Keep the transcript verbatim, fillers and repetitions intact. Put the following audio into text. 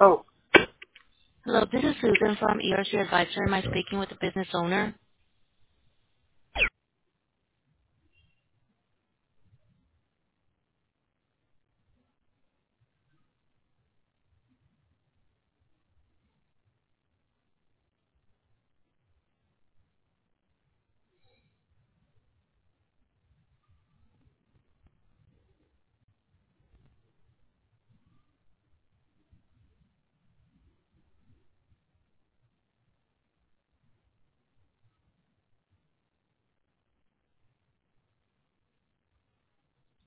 Oh, Hello, this is Susan from E R C Advisor. Am I speaking with the business owner?